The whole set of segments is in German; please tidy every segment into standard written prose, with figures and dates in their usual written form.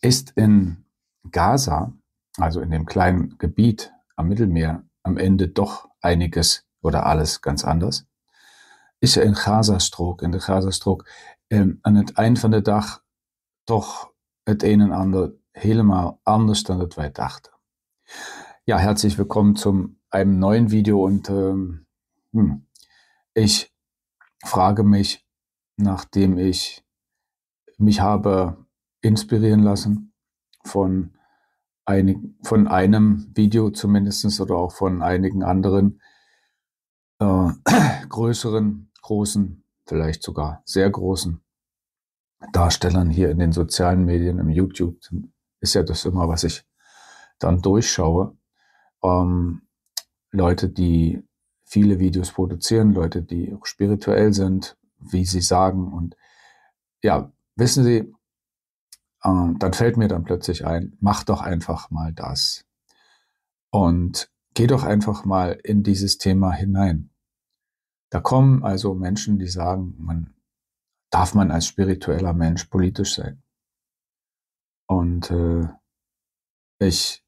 Ist in Gaza, also in dem kleinen Gebiet am Mittelmeer, am Ende doch einiges oder alles ganz anders? Is er in Gazastrook, in de Gazastrook, aan het eind van de dag toch het een en ander helemaal anders dan dat wij dachten. Ja, herzlich willkommen zu einem neuen Video und ich frage mich, nachdem ich mich habe inspirieren lassen von einem Video zumindest oder auch von einigen anderen größeren, großen, vielleicht sogar sehr großen Darstellern hier in den sozialen Medien, im YouTube, ist ja das immer, was ich dann durchschaue. Leute, die viele Videos produzieren, Leute, die auch spirituell sind, wie sie sagen. Und ja, wissen Sie, dann fällt mir dann plötzlich ein, mach doch einfach mal das. Und geh doch einfach mal in dieses Thema hinein. Da kommen also Menschen, die sagen, darf man als spiritueller Mensch politisch sein? Und ich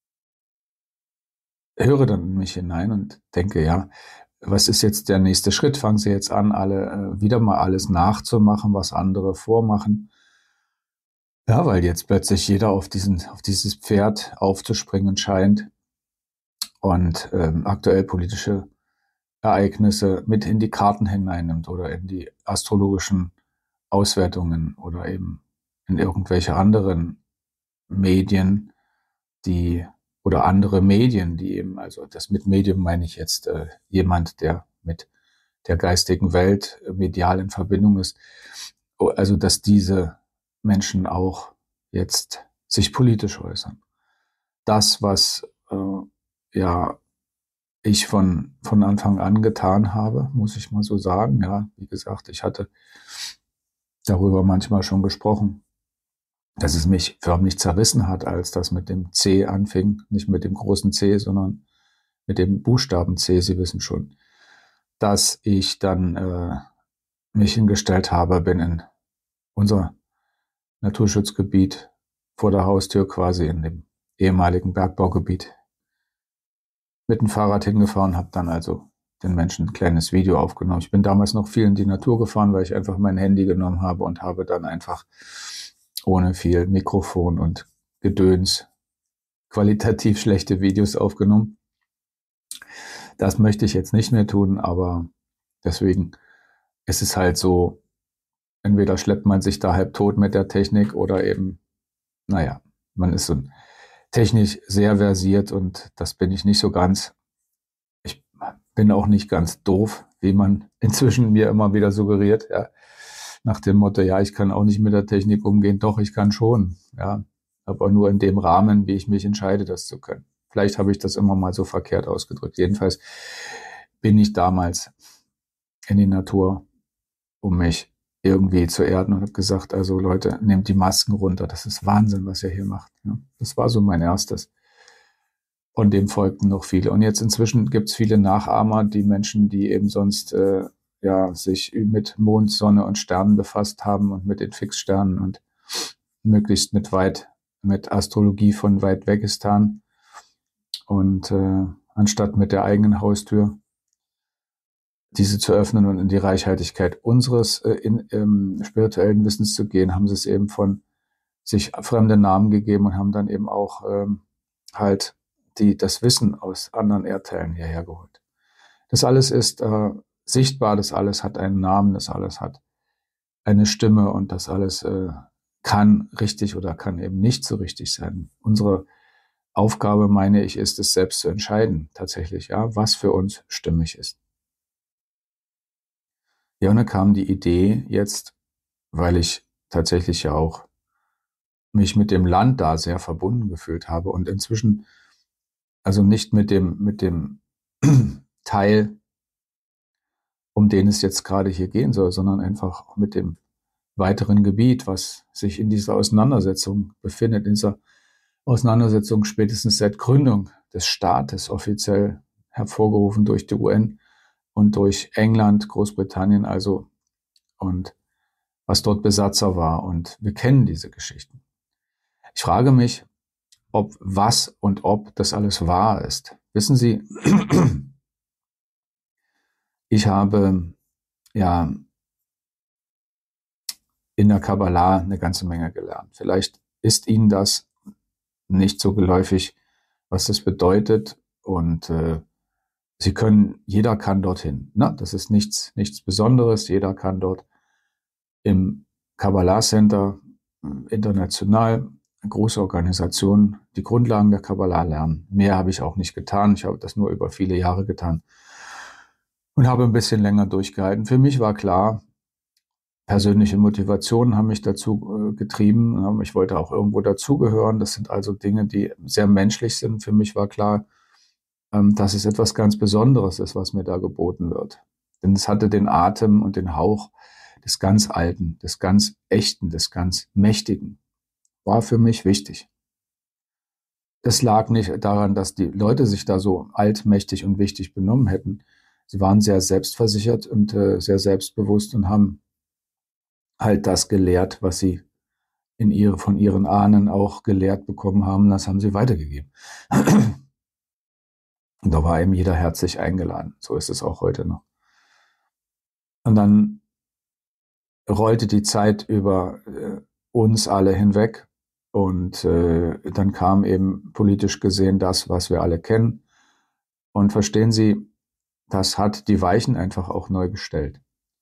höre dann in mich hinein und denke, ja, was ist jetzt der nächste Schritt? Fangen Sie jetzt an, alle wieder mal alles nachzumachen, was andere vormachen. Ja, weil jetzt plötzlich jeder auf dieses Pferd aufzuspringen scheint und aktuell politische Ereignisse mit in die Karten hineinnimmt oder in die astrologischen Auswertungen oder eben in irgendwelche anderen Medien, oder andere Medien, die eben, also das mit Medium meine ich jetzt jemand, der mit der geistigen Welt medial in Verbindung ist, also dass diese Menschen auch jetzt sich politisch äußern. Das, was ich von Anfang an getan habe, muss ich mal so sagen. Ja, wie gesagt, ich hatte darüber manchmal schon gesprochen, dass es mich förmlich zerrissen hat, als das mit dem C anfing. Nicht mit dem großen C, sondern mit dem Buchstaben C, Sie wissen schon. Dass ich dann mich hingestellt habe, bin in unser Naturschutzgebiet vor der Haustür, quasi in dem ehemaligen Bergbaugebiet, mit dem Fahrrad hingefahren, habe dann also den Menschen ein kleines Video aufgenommen. Ich bin damals noch viel in die Natur gefahren, weil ich einfach mein Handy genommen habe und habe dann einfach ohne viel Mikrofon und Gedöns qualitativ schlechte Videos aufgenommen. Das möchte ich jetzt nicht mehr tun, aber deswegen ist es halt so, entweder schleppt man sich da halb tot mit der Technik oder eben, naja, man ist so technisch sehr versiert und das bin ich nicht so ganz. Ich bin auch nicht ganz doof, wie man inzwischen mir immer wieder suggeriert, ja. Nach dem Motto, ja, ich kann auch nicht mit der Technik umgehen. Doch, ich kann schon, ja. Aber nur in dem Rahmen, wie ich mich entscheide, das zu können. Vielleicht habe ich das immer mal so verkehrt ausgedrückt. Jedenfalls bin ich damals in die Natur, um mich irgendwie zu erden und habe gesagt, also Leute, nehmt die Masken runter. Das ist Wahnsinn, was ihr hier macht. Ja. Das war so mein erstes. Und dem folgten noch viele. Und jetzt inzwischen gibt es viele Nachahmer, die Menschen, die eben sonst sich mit Mond, Sonne und Sternen befasst haben und mit den Fixsternen und möglichst mit Astrologie von weit Wegistan und anstatt mit der eigenen Haustür diese zu öffnen und in die Reichhaltigkeit unseres spirituellen Wissens zu gehen, haben sie es eben von sich fremde Namen gegeben und haben dann eben auch das Wissen aus anderen Erdteilen hierher geholt. Das alles ist sichtbar, das alles hat einen Namen, das alles hat eine Stimme und das alles kann richtig oder kann eben nicht so richtig sein. Unsere Aufgabe, meine ich, ist es selbst zu entscheiden, tatsächlich, ja, was für uns stimmig ist. Ja, und dann kam die Idee jetzt, weil ich tatsächlich ja auch mich mit dem Land da sehr verbunden gefühlt habe und inzwischen also nicht mit dem Teil, um den es jetzt gerade hier gehen soll, sondern einfach mit dem weiteren Gebiet, was sich in dieser Auseinandersetzung befindet, in dieser Auseinandersetzung spätestens seit Gründung des Staates, offiziell hervorgerufen durch die UN und durch England, Großbritannien also, und was dort Besatzer war. Und wir kennen diese Geschichten. Ich frage mich, ob was und ob das alles wahr ist. Wissen Sie, ich habe ja in der Kabbalah eine ganze Menge gelernt. Vielleicht ist Ihnen das nicht so geläufig, was das bedeutet. Und Sie können, jeder kann dorthin. Ne? Das ist nichts Besonderes. Jeder kann dort im Kabbalah Center international, eine große Organisation, die Grundlagen der Kabbalah lernen. Mehr habe ich auch nicht getan. Ich habe das nur über viele Jahre getan und habe ein bisschen länger durchgehalten. Für mich war klar, persönliche Motivationen haben mich dazu getrieben. Ich wollte auch irgendwo dazugehören. Das sind also Dinge, die sehr menschlich sind. Für mich war klar, dass es etwas ganz Besonderes ist, was mir da geboten wird. Denn es hatte den Atem und den Hauch des ganz Alten, des ganz Echten, des ganz Mächtigen. War für mich wichtig. Das lag nicht daran, dass die Leute sich da so altmächtig und wichtig benommen hätten. Sie waren sehr selbstversichert und sehr selbstbewusst und haben halt das gelehrt, was sie von ihren Ahnen auch gelehrt bekommen haben. Das haben sie weitergegeben. Und da war eben jeder herzlich eingeladen. So ist es auch heute noch. Und dann rollte die Zeit über uns alle hinweg. Und dann kam eben politisch gesehen das, was wir alle kennen. Und verstehen Sie, das hat die Weichen einfach auch neu gestellt.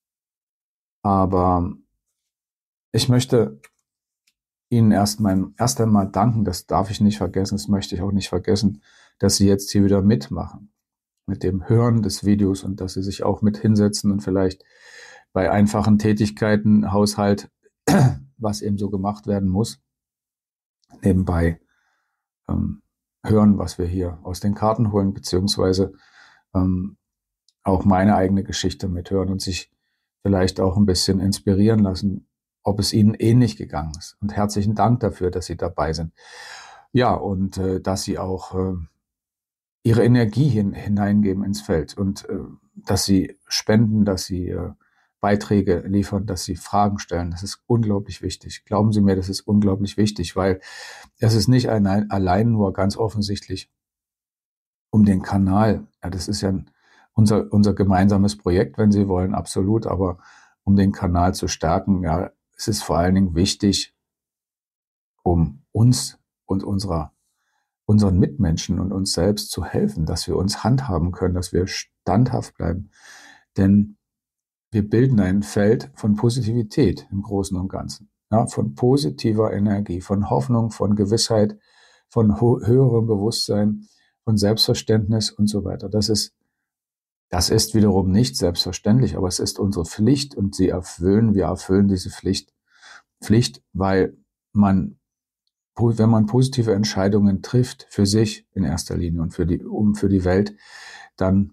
Aber ich möchte Ihnen erst einmal danken, das darf ich nicht vergessen, das möchte ich auch nicht vergessen, dass Sie jetzt hier wieder mitmachen mit dem Hören des Videos und dass Sie sich auch mit hinsetzen und vielleicht bei einfachen Tätigkeiten, Haushalt, was eben so gemacht werden muss, nebenbei hören, was wir hier aus den Karten holen, beziehungsweise auch meine eigene Geschichte mithören und sich vielleicht auch ein bisschen inspirieren lassen, ob es Ihnen ähnlich gegangen ist. Und herzlichen Dank dafür, dass Sie dabei sind. Ja, und dass Sie auch Ihre Energie hineingeben ins Feld und dass Sie spenden, dass Sie Beiträge liefern, dass Sie Fragen stellen. Das ist unglaublich wichtig. Glauben Sie mir, das ist unglaublich wichtig, weil es ist nicht allein nur ganz offensichtlich um den Kanal. Ja, das ist ja unser gemeinsames Projekt, wenn Sie wollen, absolut. Aber um den Kanal zu stärken, ja, es ist vor allen Dingen wichtig, um uns und unseren Mitmenschen und uns selbst zu helfen, dass wir uns handhaben können, dass wir standhaft bleiben. Denn wir bilden ein Feld von Positivität im Großen und Ganzen. Ja, von positiver Energie, von Hoffnung, von Gewissheit, von höherem Bewusstsein, von Selbstverständnis und so weiter. Das ist wiederum nicht selbstverständlich, aber es ist unsere Pflicht und wir erfüllen diese Pflicht, weil wenn man positive Entscheidungen trifft für sich in erster Linie und für die Welt, dann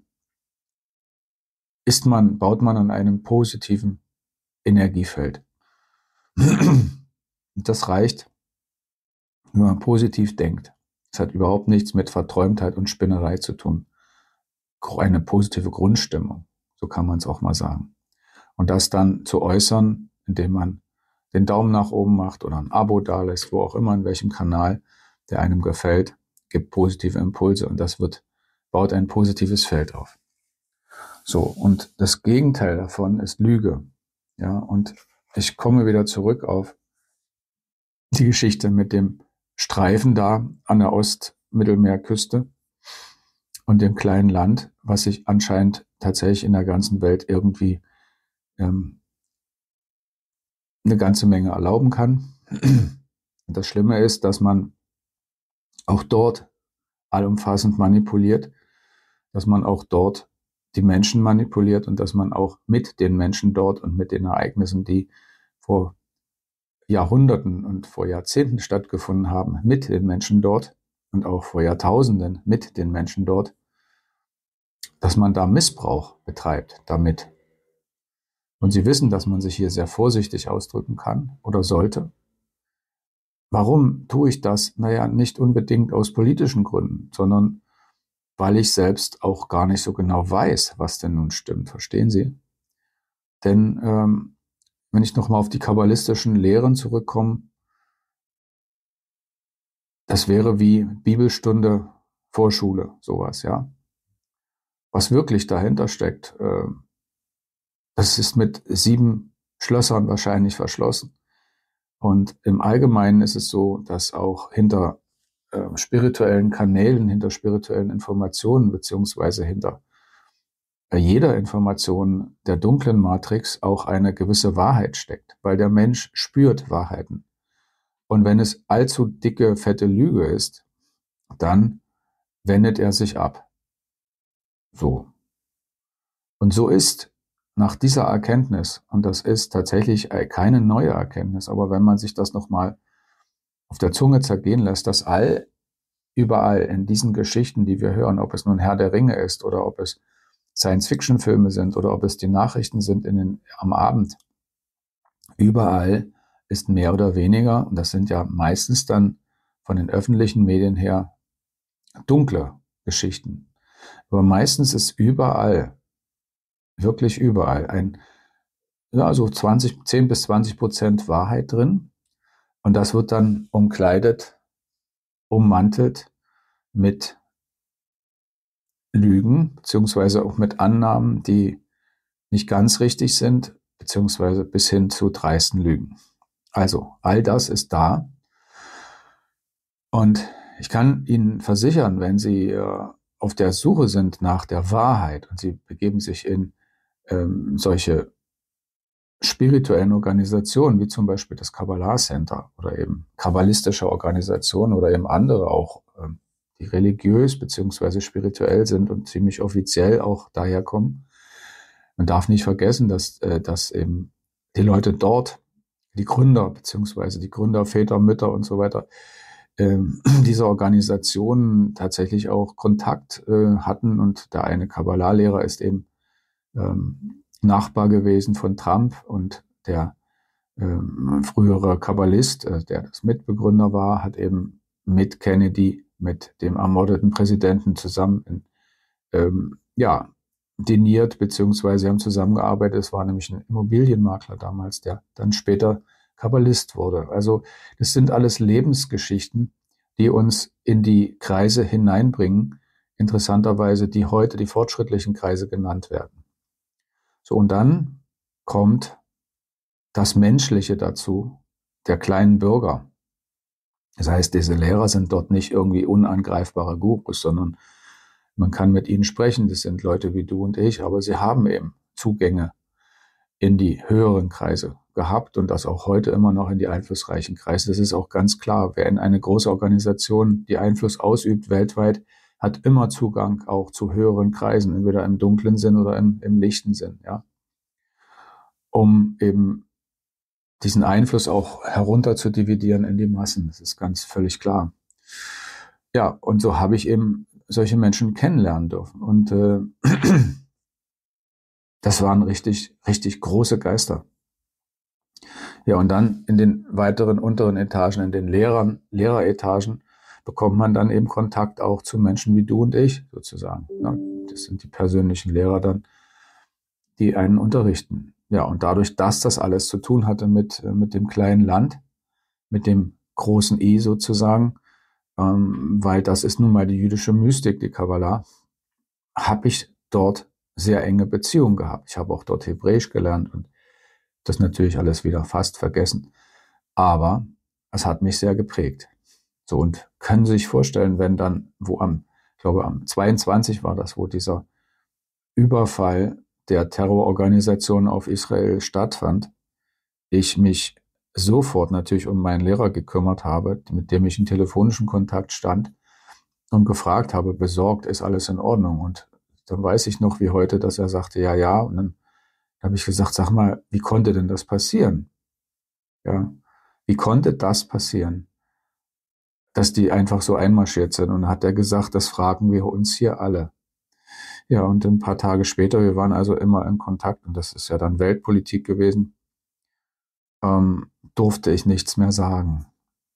baut man an einem positiven Energiefeld. Und das reicht, wenn man positiv denkt. Es hat überhaupt nichts mit Verträumtheit und Spinnerei zu tun. Eine positive Grundstimmung, so kann man es auch mal sagen. Und das dann zu äußern, indem man den Daumen nach oben macht oder ein Abo dalässt, wo auch immer, in welchem Kanal, der einem gefällt, gibt positive Impulse und baut ein positives Feld auf. So, und das Gegenteil davon ist Lüge. Ja, und ich komme wieder zurück auf die Geschichte mit dem Streifen da an der Ostmittelmeerküste und dem kleinen Land, was sich anscheinend tatsächlich in der ganzen Welt irgendwie eine ganze Menge erlauben kann. Und das Schlimme ist, dass man auch dort allumfassend manipuliert, dass man auch dort die Menschen manipuliert und dass man auch mit den Menschen dort und mit den Ereignissen, die vor Jahrhunderten und vor Jahrzehnten stattgefunden haben, mit den Menschen dort und auch vor Jahrtausenden mit den Menschen dort, dass man da Missbrauch betreibt damit. Und Sie wissen, dass man sich hier sehr vorsichtig ausdrücken kann oder sollte. Warum tue ich das? Naja, nicht unbedingt aus politischen Gründen, sondern weil ich selbst auch gar nicht so genau weiß, was denn nun stimmt. Verstehen Sie? Denn wenn ich nochmal auf die kabbalistischen Lehren zurückkomme, Das wäre wie Bibelstunde Vorschule, sowas, ja. Was wirklich dahinter steckt, das ist mit 7 Schlössern wahrscheinlich verschlossen. Und im Allgemeinen ist es so, dass auch hinter spirituellen Kanälen, hinter spirituellen Informationen, beziehungsweise hinter jeder Information der dunklen Matrix auch eine gewisse Wahrheit steckt, weil der Mensch spürt Wahrheiten. Und wenn es allzu dicke, fette Lüge ist, dann wendet er sich ab. So. Und so ist nach dieser Erkenntnis, und das ist tatsächlich keine neue Erkenntnis, aber wenn man sich das nochmal auf der Zunge zergehen lässt, dass überall in diesen Geschichten, die wir hören, ob es nun Herr der Ringe ist oder ob es Science-Fiction-Filme sind oder ob es die Nachrichten sind am Abend, überall ist mehr oder weniger, und das sind ja meistens dann von den öffentlichen Medien her dunkle Geschichten, aber meistens ist überall, wirklich überall, so 10 bis 20% Wahrheit drin, und das wird dann umkleidet, ummantelt mit Lügen, beziehungsweise auch mit Annahmen, die nicht ganz richtig sind, beziehungsweise bis hin zu dreisten Lügen. Also, all das ist da. Und ich kann Ihnen versichern, wenn Sie auf der Suche sind nach der Wahrheit und Sie begeben sich in solche spirituellen Organisationen, wie zum Beispiel das Kabbalah Center oder eben kabbalistische Organisationen oder eben andere auch, die religiös beziehungsweise spirituell sind und ziemlich offiziell auch daherkommen. Man darf nicht vergessen, dass eben die Leute dort, die Gründer beziehungsweise die Gründer, Väter, Mütter und so weiter, diese Organisationen tatsächlich auch Kontakt hatten, und der eine Kabbalah-Lehrer ist eben Nachbar gewesen von Trump, und der frühere Kabbalist, der das Mitbegründer war, hat eben mit Kennedy, mit dem ermordeten Präsidenten zusammen diniert, beziehungsweise haben zusammengearbeitet. Es war nämlich ein Immobilienmakler damals, der dann später Kabbalist wurde. Also das sind alles Lebensgeschichten, die uns in die Kreise hineinbringen, interessanterweise, die heute die fortschrittlichen Kreise genannt werden. So, und dann kommt das Menschliche dazu, der kleinen Bürger. Das heißt, diese Lehrer sind dort nicht irgendwie unangreifbare Gurus, sondern man kann mit ihnen sprechen. Das sind Leute wie du und ich, aber sie haben eben Zugänge in die höheren Kreise gehabt und das auch heute immer noch in die einflussreichen Kreise. Das ist auch ganz klar. Wer in eine große Organisation die Einfluss ausübt weltweit, hat immer Zugang auch zu höheren Kreisen, entweder im dunklen Sinn oder im lichten Sinn, ja. Um eben diesen Einfluss auch herunter zu dividieren in die Massen. Das ist ganz völlig klar. Ja, und so habe ich eben solche Menschen kennenlernen dürfen. Und das waren richtig, richtig große Geister. Ja, und dann in den weiteren unteren Etagen, in den Lehreretagen, bekommt man dann eben Kontakt auch zu Menschen wie du und ich sozusagen. Ja, das sind die persönlichen Lehrer dann, die einen unterrichten. Ja, und dadurch, dass das alles zu tun hatte mit dem kleinen Land, mit dem großen I sozusagen, weil das ist nun mal die jüdische Mystik, die Kabbalah, habe ich dort sehr enge Beziehungen gehabt. Ich habe auch dort Hebräisch gelernt und das natürlich alles wieder fast vergessen. Aber es hat mich sehr geprägt. So, und können Sie sich vorstellen, wenn dann, ich glaube am 22 war das, wo dieser Überfall der Terrororganisation auf Israel stattfand, ich mich sofort natürlich um meinen Lehrer gekümmert habe, mit dem ich in telefonischen Kontakt stand und gefragt habe, besorgt, ist alles in Ordnung? Und dann weiß ich noch wie heute, dass er sagte, ja, ja. Und dann habe ich gesagt, sag mal, wie konnte denn das passieren? Ja, wie konnte das passieren, dass die einfach so einmarschiert sind? Und dann hat er gesagt, das fragen wir uns hier alle. Ja, und ein paar Tage später, wir waren also immer in Kontakt, und das ist ja dann Weltpolitik gewesen, durfte ich nichts mehr sagen.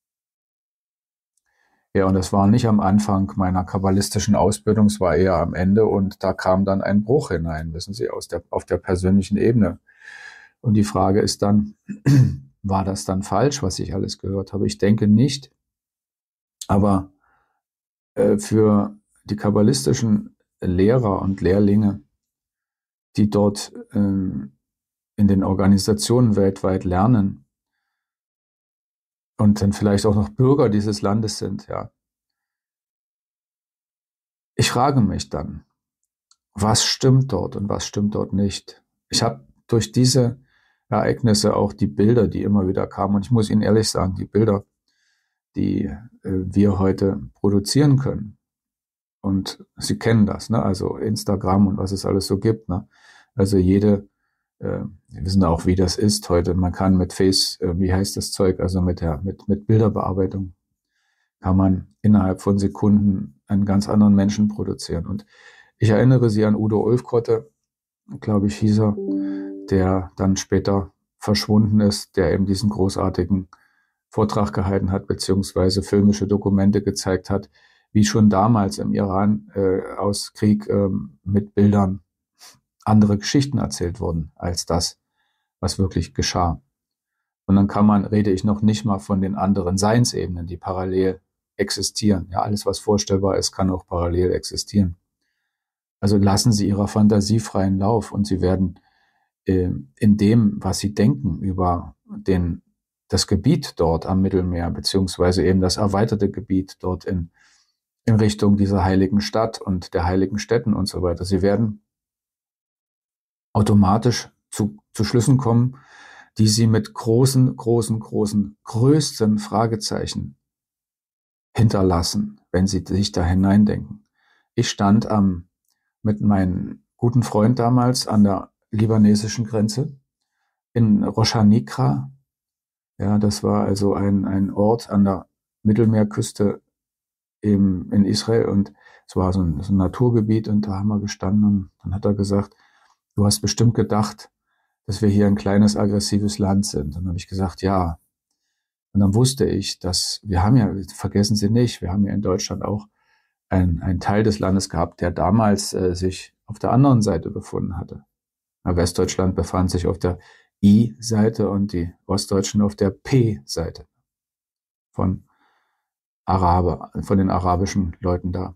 Ja, und das war nicht am Anfang meiner kabbalistischen Ausbildung, es war eher am Ende, und da kam dann ein Bruch hinein, wissen Sie, auf der persönlichen Ebene. Und die Frage ist dann, war das dann falsch, was ich alles gehört habe? Ich denke nicht, Aber für die kabbalistischen Lehrer und Lehrlinge, die dort in den Organisationen weltweit lernen und dann vielleicht auch noch Bürger dieses Landes sind, ja. Ich frage mich dann, was stimmt dort und was stimmt dort nicht? Ich habe durch diese Ereignisse auch die Bilder, die immer wieder kamen, und ich muss Ihnen ehrlich sagen, die Bilder, die wir heute produzieren können, und Sie kennen das, ne? Also Instagram und was es alles so gibt, ne? Also wir wissen auch, wie das ist heute. Man kann mit wie heißt das Zeug, also mit Bilderbearbeitung, kann man innerhalb von Sekunden einen ganz anderen Menschen produzieren. Und ich erinnere Sie an Udo Ulfkotte, glaube ich, hieß er, der dann später verschwunden ist, der eben diesen großartigen Vortrag gehalten hat, beziehungsweise filmische Dokumente gezeigt hat, wie schon damals im Iran aus Krieg mit Bildern andere Geschichten erzählt wurden, als das, was wirklich geschah. Und dann rede ich noch nicht mal von den anderen Seinsebenen, die parallel existieren. Ja, alles, was vorstellbar ist, kann auch parallel existieren. Also lassen Sie Ihrer Fantasie freien Lauf und Sie werden in dem, was Sie denken über das Gebiet dort am Mittelmeer, beziehungsweise eben das erweiterte Gebiet dort in Richtung dieser heiligen Stadt und der heiligen Städten und so weiter. Sie werden automatisch zu Schlüssen kommen, die Sie mit größten Fragezeichen hinterlassen, wenn Sie sich da hineindenken. Ich stand mit meinem guten Freund damals an der libanesischen Grenze in Rosh Hanikra. Ja, das war also ein Ort an der Mittelmeerküste eben in Israel, und es war so ein Naturgebiet, und da haben wir gestanden, und dann hat er gesagt, du hast bestimmt gedacht, dass wir hier ein kleines, aggressives Land sind. Und dann habe ich gesagt, ja. Und dann wusste ich, dass vergessen Sie nicht, wir haben ja in Deutschland auch einen Teil des Landes gehabt, der damals sich auf der anderen Seite befunden hatte. Westdeutschland befand sich auf der I-Seite und die Ostdeutschen auf der P-Seite von den arabischen Leuten da.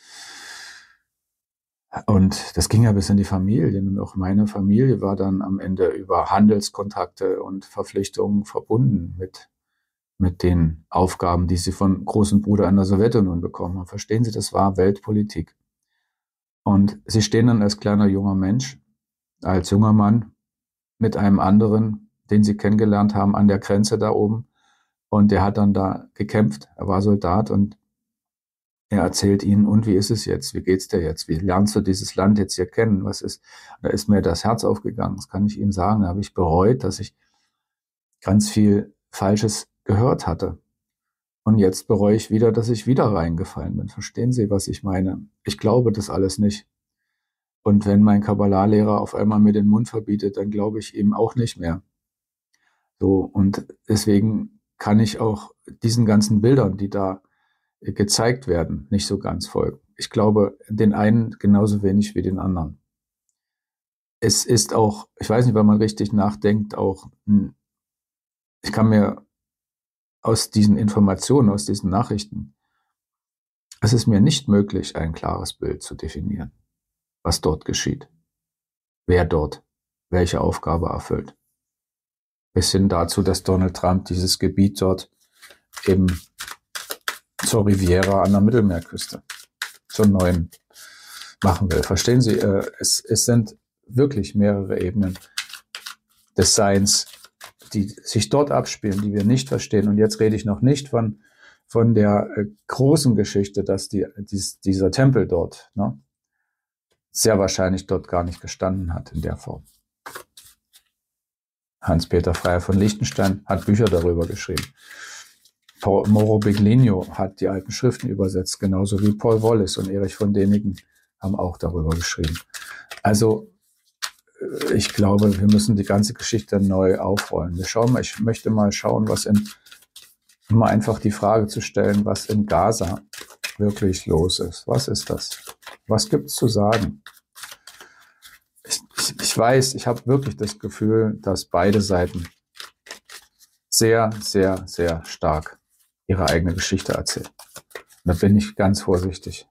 Und das ging ja bis in die Familien, und auch meine Familie war dann am Ende über Handelskontakte und Verpflichtungen verbunden mit den Aufgaben, die sie von großen Bruder in der Sowjetunion bekommen haben. Verstehen Sie, das war Weltpolitik. Und Sie stehen dann als kleiner junger Mensch, als junger Mann mit einem anderen, den Sie kennengelernt haben, an der Grenze da oben. Und der hat dann da gekämpft, er war Soldat, und er erzählt Ihnen, und wie ist es jetzt? Wie geht's dir jetzt? Wie lernst du dieses Land jetzt hier kennen? Da ist mir das Herz aufgegangen, das kann ich Ihnen sagen. Da habe ich bereut, dass ich ganz viel Falsches gehört hatte. Und jetzt bereue ich wieder, dass ich wieder reingefallen bin. Verstehen Sie, was ich meine? Ich glaube das alles nicht. Und wenn mein Kabbalah-Lehrer auf einmal mir den Mund verbietet, dann glaube ich ihm auch nicht mehr. So, und deswegen kann ich auch diesen ganzen Bildern, die da gezeigt werden, nicht so ganz folgen. Ich glaube den einen genauso wenig wie den anderen. Es ist auch, ich weiß nicht, wenn man richtig nachdenkt, ich kann mir aus diesen Informationen, aus diesen Nachrichten, es ist mir nicht möglich, ein klares Bild zu definieren, was dort geschieht, wer dort welche Aufgabe erfüllt. Bis hin dazu, dass Donald Trump dieses Gebiet dort eben zur Riviera an der Mittelmeerküste, zur neuen, machen will. Verstehen Sie, es sind wirklich mehrere Ebenen des Seins, die sich dort abspielen, die wir nicht verstehen. Und jetzt rede ich noch nicht von der großen Geschichte, dass dieser Tempel dort sehr wahrscheinlich dort gar nicht gestanden hat in der Form. Hans-Peter Freyer von Liechtenstein hat Bücher darüber geschrieben. Mauro Biglino hat die alten Schriften übersetzt, genauso wie Paul Wallis und Erich von Däniken haben auch darüber geschrieben. Also ich glaube, wir müssen die ganze Geschichte neu aufrollen. Ich möchte mal schauen, um mal einfach die Frage zu stellen, was in Gaza wirklich los ist. Was ist das? Was gibt es zu sagen? Ich weiß, ich habe wirklich das Gefühl, dass beide Seiten sehr, sehr, sehr stark ihre eigene Geschichte erzählen. Da bin ich ganz vorsichtig.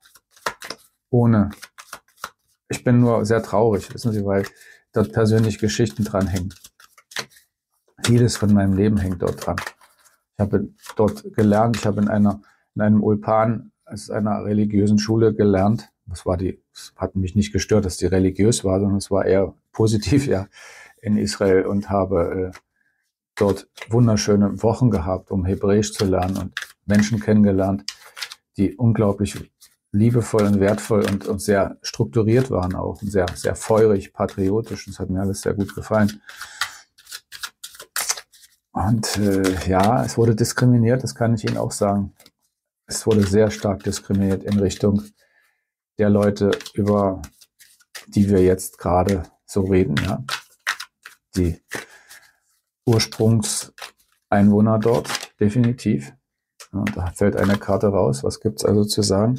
Ich bin nur sehr traurig, wissen Sie, weil dort persönlich Geschichten dran hängen. Vieles von meinem Leben hängt dort dran. Ich habe dort gelernt, ich habe in einem Ulpan, als einer religiösen Schule gelernt. Es hat mich nicht gestört, dass die religiös war, sondern es war eher positiv, ja, in Israel, und habe dort wunderschöne Wochen gehabt, um Hebräisch zu lernen, und Menschen kennengelernt, die unglaublich liebevoll und wertvoll und sehr strukturiert waren auch, und sehr, sehr feurig, patriotisch. Das hat mir alles sehr gut gefallen. Und ja, es wurde diskriminiert, das kann ich Ihnen auch sagen. Es wurde sehr stark diskriminiert in Richtung der Leute, über die wir jetzt gerade so reden, ja. Die Ursprungseinwohner dort, definitiv. Ja, da fällt eine Karte raus. Was gibt's also zu sagen?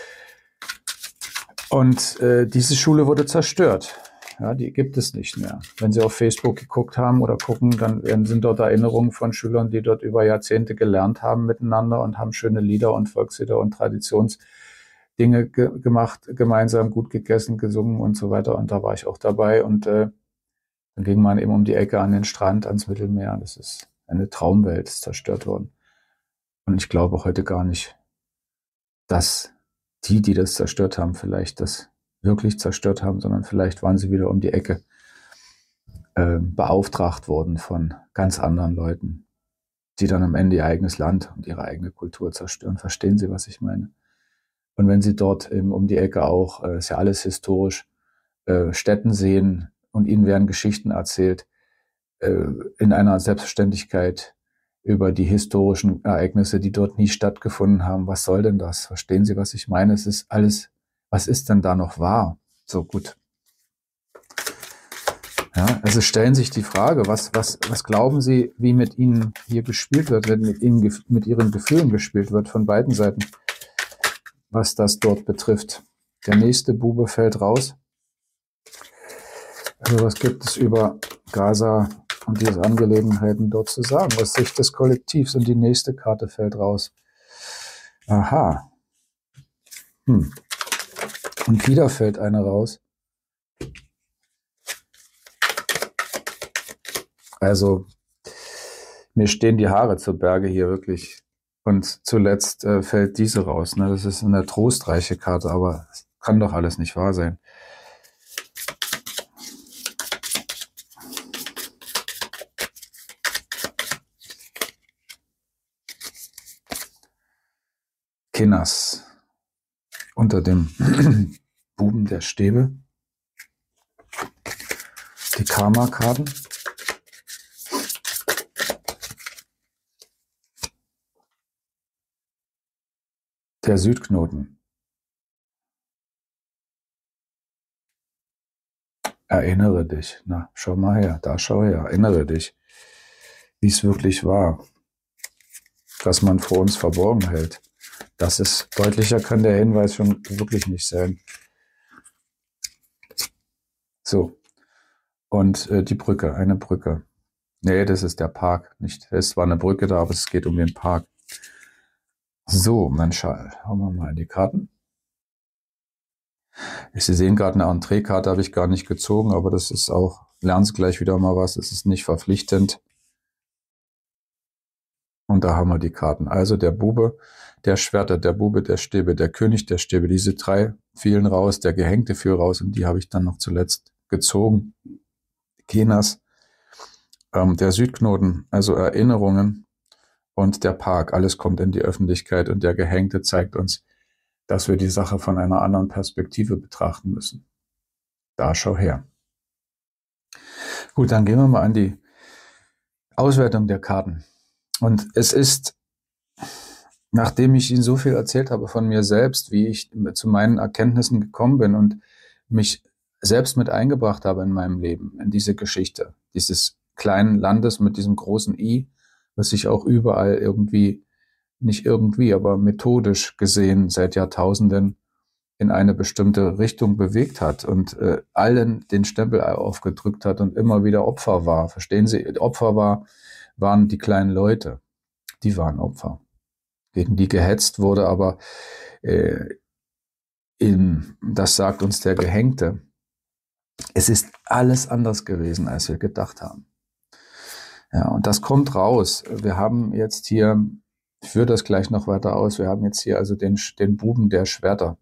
Und diese Schule wurde zerstört. Ja, die gibt es nicht mehr. Wenn Sie auf Facebook geguckt haben oder gucken, dann sind dort Erinnerungen von Schülern, die dort über Jahrzehnte gelernt haben miteinander und haben schöne Lieder und Volkslieder und Traditionsdinge gemacht, gemeinsam gut gegessen, gesungen und so weiter. Und da war ich auch dabei. Und dann ging man eben um die Ecke an den Strand, ans Mittelmeer. Das ist eine Traumwelt, ist zerstört worden. Und ich glaube heute gar nicht, dass die das zerstört haben, vielleicht das wirklich zerstört haben, sondern vielleicht waren sie wieder um die Ecke beauftragt worden von ganz anderen Leuten, die dann am Ende ihr eigenes Land und ihre eigene Kultur zerstören. Verstehen Sie, was ich meine? Und wenn Sie dort eben um die Ecke auch, ist ja alles historisch, Stätten sehen und ihnen werden Geschichten erzählt, in einer Selbstverständlichkeit über die historischen Ereignisse, die dort nie stattgefunden haben. Was soll denn das? Verstehen Sie, was ich meine? Es ist alles, was ist denn da noch wahr? So gut. Ja, also stellen sich die Frage, was glauben Sie, wie mit Ihnen hier gespielt wird, wenn mit Ihren Gefühlen gespielt wird von beiden Seiten, was das dort betrifft? Der nächste Bube fällt raus. Also was gibt es über Gaza und diese Angelegenheiten dort zu sagen? Was Sicht des Kollektivs, und die nächste Karte fällt raus. Aha. Und wieder fällt eine raus. Also mir stehen die Haare zu Berge hier wirklich. Und zuletzt fällt diese raus. Ne? Das ist eine trostreiche Karte, aber es kann doch alles nicht wahr sein. Kinas unter dem Buben der Stäbe. Die Karma-Karten. Der Südknoten. Erinnere dich. Na, schau mal her. Da schau her. Erinnere dich, wie es wirklich war. Was man vor uns verborgen hält. Das ist, deutlicher kann der Hinweis schon wirklich nicht sein. So. Und die Brücke, eine Brücke. Nee, das ist der Park. Nicht, es war eine Brücke da, aber es geht um den Park. So, Mensch, hauen wir mal in die Karten. Sie sehen gerade, eine Entree-Karte habe ich gar nicht gezogen, aber das ist auch, lernen Sie gleich wieder mal was, es ist nicht verpflichtend. Und da haben wir die Karten. Also der Bube der Schwerter, der Bube der Stäbe, der König der Stäbe, diese drei fielen raus, der Gehängte fiel raus, und die habe ich dann noch zuletzt gezogen. Kenas, der Südknoten, also Erinnerungen, und der Park, alles kommt in die Öffentlichkeit, und der Gehängte zeigt uns, dass wir die Sache von einer anderen Perspektive betrachten müssen. Da schau her. Gut, dann gehen wir mal an die Auswertung der Karten. Und es ist, nachdem ich Ihnen so viel erzählt habe von mir selbst, wie ich zu meinen Erkenntnissen gekommen bin und mich selbst mit eingebracht habe in meinem Leben, in diese Geschichte, dieses kleinen Landes mit diesem großen I, was sich auch überall irgendwie, nicht irgendwie, aber methodisch gesehen seit Jahrtausenden in eine bestimmte Richtung bewegt hat und allen den Stempel aufgedrückt hat und immer wieder Opfer war. Verstehen Sie? Opfer waren die kleinen Leute. Die waren Opfer. gegen die gehetzt wurde, aber das sagt uns der Gehängte, es ist alles anders gewesen, als wir gedacht haben. Ja, und das kommt raus. Wir haben jetzt hier, ich führe das gleich noch weiter aus, wir haben jetzt hier also den Buben der Schwerter.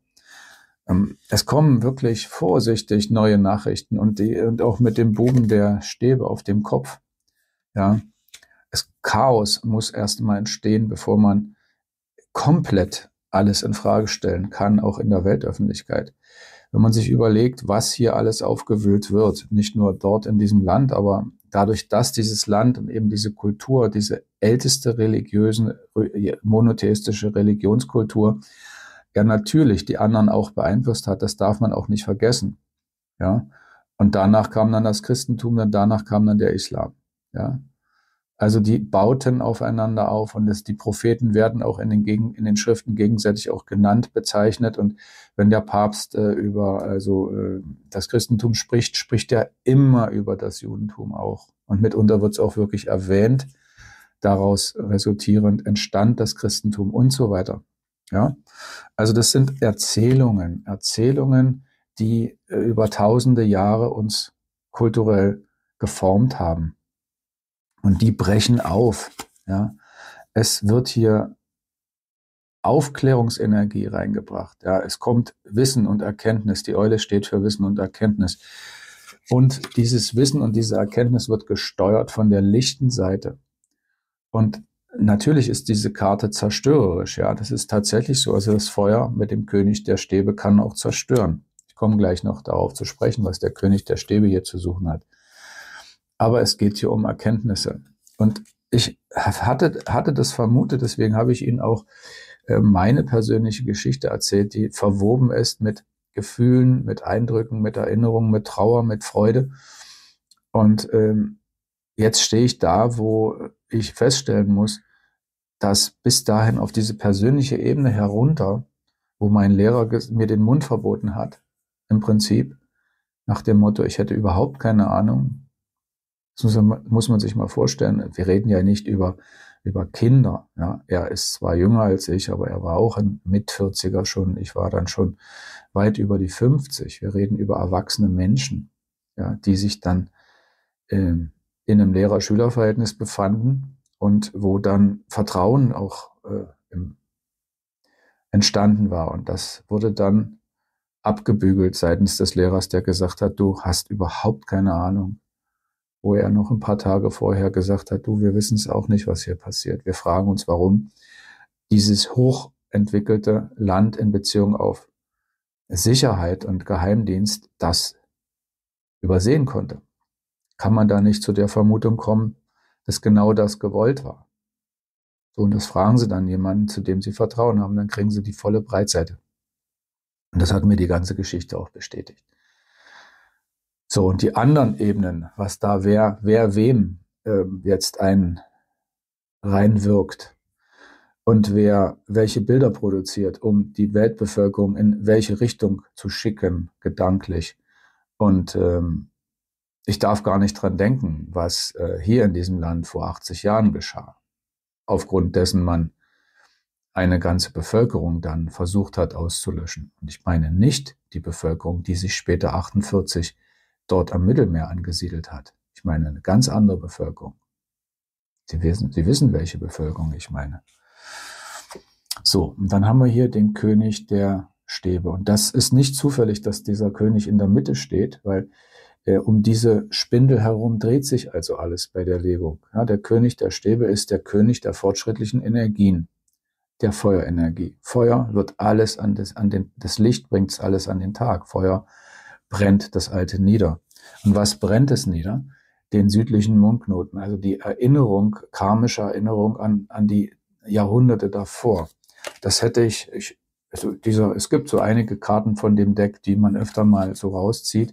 Es kommen wirklich vorsichtig neue Nachrichten und auch mit dem Buben der Stäbe auf dem Kopf. Ja, das Chaos muss erst mal entstehen, bevor man komplett alles in Frage stellen kann, auch in der Weltöffentlichkeit. Wenn man sich überlegt, was hier alles aufgewühlt wird, nicht nur dort in diesem Land, aber dadurch, dass dieses Land und eben diese Kultur, diese älteste monotheistische Religionskultur, ja natürlich die anderen auch beeinflusst hat, das darf man auch nicht vergessen. Ja, und danach kam dann das Christentum, und danach kam dann der Islam. Ja, also die bauten aufeinander auf und die Propheten werden auch in den Schriften gegenseitig auch genannt, bezeichnet. Und wenn der Papst über das Christentum spricht, spricht er immer über das Judentum auch. Und mitunter wird es auch wirklich erwähnt. Daraus resultierend entstand das Christentum und so weiter. Ja, also das sind Erzählungen, die über tausende Jahre uns kulturell geformt haben. Und die brechen auf. Ja. Es wird hier Aufklärungsenergie reingebracht. Ja. Es kommt Wissen und Erkenntnis. Die Eule steht für Wissen und Erkenntnis. Und dieses Wissen und diese Erkenntnis wird gesteuert von der lichten Seite. Und natürlich ist diese Karte zerstörerisch. Ja, das ist tatsächlich so. Also das Feuer mit dem König der Stäbe kann auch zerstören. Ich komme gleich noch darauf zu sprechen, was der König der Stäbe hier zu suchen hat. Aber es geht hier um Erkenntnisse. Und ich hatte das vermutet, deswegen habe ich Ihnen auch meine persönliche Geschichte erzählt, die verwoben ist mit Gefühlen, mit Eindrücken, mit Erinnerungen, mit Trauer, mit Freude. Und jetzt stehe ich da, wo ich feststellen muss, dass bis dahin auf diese persönliche Ebene herunter, wo mein Lehrer mir den Mund verboten hat, im Prinzip, nach dem Motto, ich hätte überhaupt keine Ahnung. Das muss man sich mal vorstellen. Wir reden ja nicht über Kinder. Ja. Er ist zwar jünger als ich, aber er war auch ein Mit-40er schon. Ich war dann schon weit über die 50. Wir reden über erwachsene Menschen, ja, die sich dann in einem Lehrer-Schüler-Verhältnis befanden und wo dann Vertrauen auch entstanden war. Und das wurde dann abgebügelt seitens des Lehrers, der gesagt hat, du hast überhaupt keine Ahnung. Wo er noch ein paar Tage vorher gesagt hat, du, wir wissen es auch nicht, was hier passiert. Wir fragen uns, warum dieses hochentwickelte Land in Beziehung auf Sicherheit und Geheimdienst das übersehen konnte. Kann man da nicht zu der Vermutung kommen, dass genau das gewollt war? So, und das fragen Sie dann jemanden, zu dem Sie Vertrauen haben, dann kriegen Sie die volle Breitseite. Und das hat mir die ganze Geschichte auch bestätigt. So, und die anderen Ebenen, was da wer wem jetzt reinwirkt und wer welche Bilder produziert, um die Weltbevölkerung in welche Richtung zu schicken, gedanklich. Und ich darf gar nicht dran denken, was hier in diesem Land vor 80 Jahren geschah, aufgrund dessen man eine ganze Bevölkerung dann versucht hat auszulöschen. Und ich meine nicht die Bevölkerung, die sich später 48 dort am Mittelmeer angesiedelt hat. Ich meine eine ganz andere Bevölkerung. Sie wissen, welche Bevölkerung ich meine. So, und dann haben wir hier den König der Stäbe. Und das ist nicht zufällig, dass dieser König in der Mitte steht, weil um diese Spindel herum dreht sich also alles bei der Legung. Ja, der König der Stäbe ist der König der fortschrittlichen Energien, der Feuerenergie. Feuer wird alles das Licht bringt es alles an den Tag. Feuer brennt das Alte nieder. Und was brennt es nieder? Den südlichen Mondknoten, also die Erinnerung, karmische Erinnerung an die Jahrhunderte davor. Das hätte es gibt so einige Karten von dem Deck, die man öfter mal so rauszieht.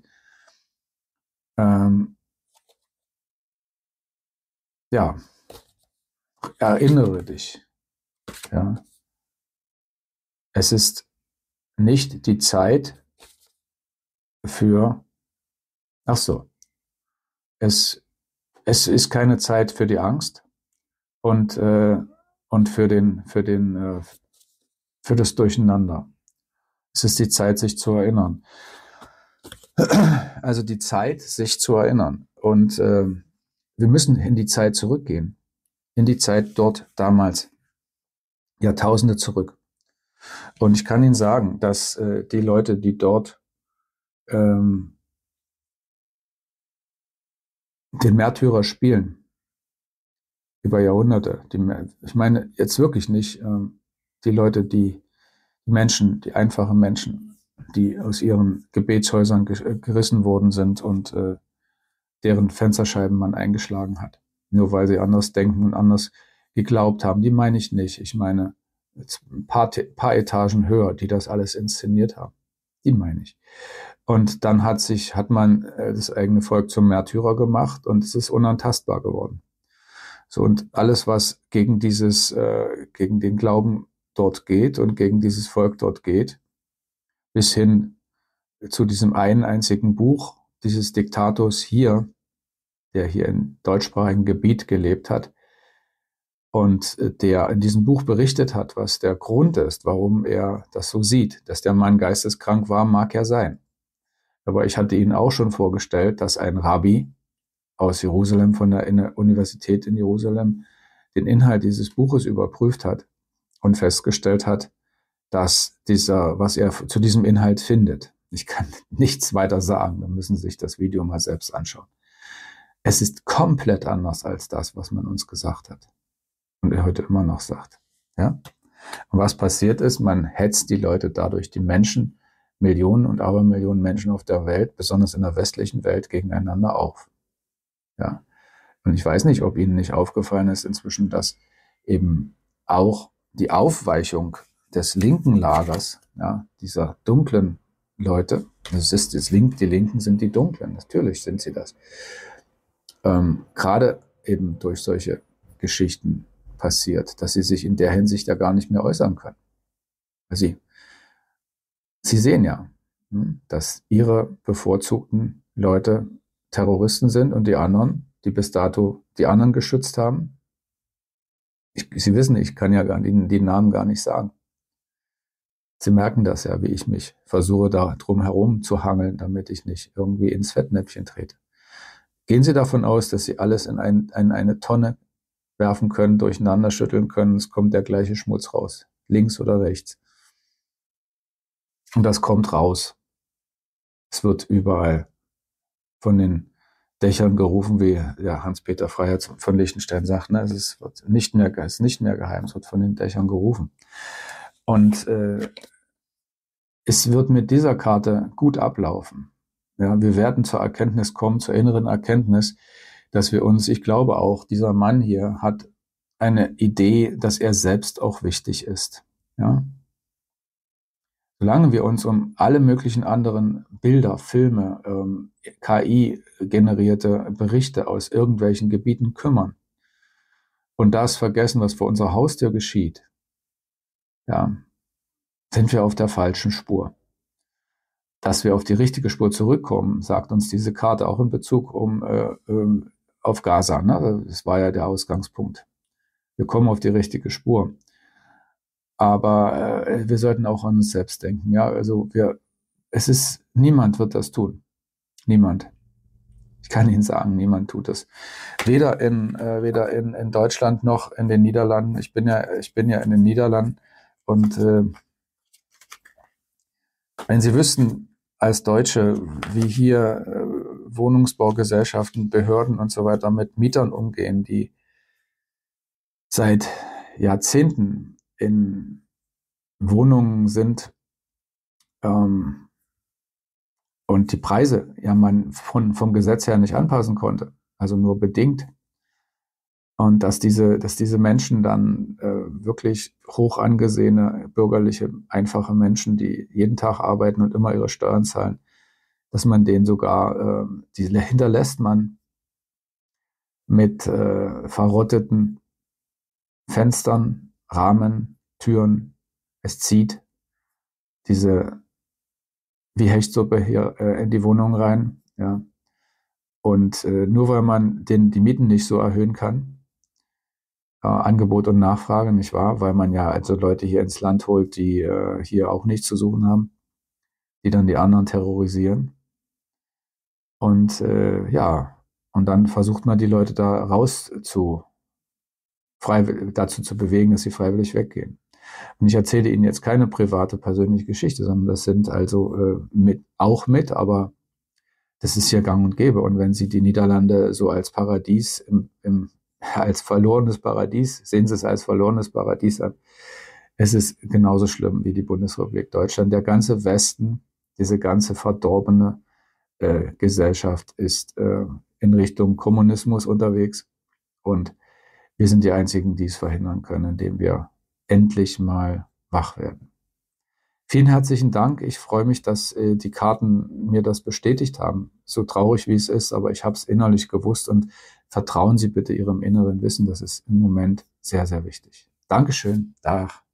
Ja, erinnere dich. Ja. Es ist nicht die Zeit für, es ist keine Zeit für die Angst und und für das Durcheinander. Es ist die Zeit, sich zu erinnern. Also die Zeit, sich zu erinnern. Und wir müssen in die Zeit zurückgehen. In die Zeit dort damals. Jahrtausende zurück. Und ich kann Ihnen sagen, dass die Leute, die dort den Märtyrer spielen, über Jahrhunderte, ich meine jetzt wirklich nicht die Leute, die Menschen, die einfachen Menschen, die aus ihren Gebetshäusern gerissen worden sind und deren Fensterscheiben man eingeschlagen hat, nur weil sie anders denken und anders geglaubt haben. Die meine ich nicht. Ich meine ein paar Etagen höher, die das alles inszeniert haben. Die meine ich. Und dann hat man das eigene Volk zum Märtyrer gemacht und es ist unantastbar geworden. So, und alles, was gegen gegen den Glauben dort geht und gegen dieses Volk dort geht, bis hin zu diesem einen einzigen Buch dieses Diktators hier, der hier im deutschsprachigen Gebiet gelebt hat und der in diesem Buch berichtet hat, was der Grund ist, warum er das so sieht. Dass der Mann geisteskrank war, mag ja sein. Aber ich hatte Ihnen auch schon vorgestellt, dass ein Rabbi aus Jerusalem, von der Universität in Jerusalem, den Inhalt dieses Buches überprüft hat und festgestellt hat, dass was er zu diesem Inhalt findet. Ich kann nichts weiter sagen, dann müssen Sie sich das Video mal selbst anschauen. Es ist komplett anders als das, was man uns gesagt hat. Und er heute immer noch sagt. Ja? Und was passiert ist, man hetzt die Leute dadurch, die Menschen, Millionen und Abermillionen Menschen auf der Welt, besonders in der westlichen Welt, gegeneinander auf. Ja. Und ich weiß nicht, ob Ihnen nicht aufgefallen ist inzwischen, dass eben auch die Aufweichung des linken Lagers, ja, dieser dunklen Leute, die Linken sind die Dunklen, natürlich sind sie das, gerade eben durch solche Geschichten passiert, dass sie sich in der Hinsicht ja gar nicht mehr äußern können. Sie sehen ja, dass ihre bevorzugten Leute Terroristen sind und die anderen, die bis dato die anderen geschützt haben. Sie wissen, ich kann ja die Namen gar nicht sagen. Sie merken das ja, wie ich mich versuche, da drum herum zu hangeln, damit ich nicht irgendwie ins Fettnäpfchen trete. Gehen Sie davon aus, dass Sie alles in eine Tonne werfen können, durcheinander schütteln können, es kommt der gleiche Schmutz raus, links oder rechts. Und das kommt raus. Es wird überall von den Dächern gerufen, wie der Hans-Peter Freiherz von Liechtenstein sagt, ne? Es ist nicht mehr geheim, es wird von den Dächern gerufen. Und es wird mit dieser Karte gut ablaufen. Ja, wir werden zur Erkenntnis kommen, zur inneren Erkenntnis, dass wir uns, ich glaube auch, dieser Mann hier hat eine Idee, dass er selbst auch wichtig ist. Ja? Solange wir uns um alle möglichen anderen Bilder, Filme, KI-generierte Berichte aus irgendwelchen Gebieten kümmern und das vergessen, was vor unserer Haustür geschieht, ja, sind wir auf der falschen Spur. Dass wir auf die richtige Spur zurückkommen, sagt uns diese Karte auch in Bezug auf Gaza. Ne? Das war ja der Ausgangspunkt. Wir kommen auf die richtige Spur. Aber wir sollten auch an uns selbst denken. Ja, also niemand wird das tun. Niemand. Ich kann Ihnen sagen, niemand tut es. Weder in Deutschland noch in den Niederlanden. Ich bin ja in den Niederlanden und wenn Sie wüssten, als Deutsche, wie hier Wohnungsbaugesellschaften, Behörden und so weiter mit Mietern umgehen, die seit Jahrzehnten in Wohnungen sind und die Preise ja man vom Gesetz her nicht anpassen konnte, also nur bedingt. Und dass diese Menschen dann wirklich hoch angesehene, bürgerliche, einfache Menschen, die jeden Tag arbeiten und immer ihre Steuern zahlen, dass man denen sogar, die hinterlässt man mit verrotteten Fenstern, Rahmen, Türen. Es zieht diese wie Hechtsuppe hier in die Wohnung rein. Ja. Und nur weil man die Mieten nicht so erhöhen kann, Angebot und Nachfrage, nicht wahr? Weil man ja also Leute hier ins Land holt, die hier auch nichts zu suchen haben, die dann die anderen terrorisieren. Und ja, und dann versucht man die Leute da dazu zu bewegen, dass sie freiwillig weggehen. Und ich erzähle Ihnen jetzt keine private, persönliche Geschichte, sondern das sind also aber das ist hier gang und gäbe. Und wenn Sie die Niederlande so als Paradies, als verlorenes Paradies, sehen Sie es als verlorenes Paradies an, es ist genauso schlimm wie die Bundesrepublik Deutschland. Der ganze Westen, diese ganze verdorbene Gesellschaft ist in Richtung Kommunismus unterwegs. Und wir sind die Einzigen, die es verhindern können, indem wir endlich mal wach werden. Vielen herzlichen Dank. Ich freue mich, dass die Karten mir das bestätigt haben. So traurig wie es ist, aber ich habe es innerlich gewusst und vertrauen Sie bitte Ihrem inneren Wissen. Das ist im Moment sehr, sehr wichtig. Dankeschön. Dag.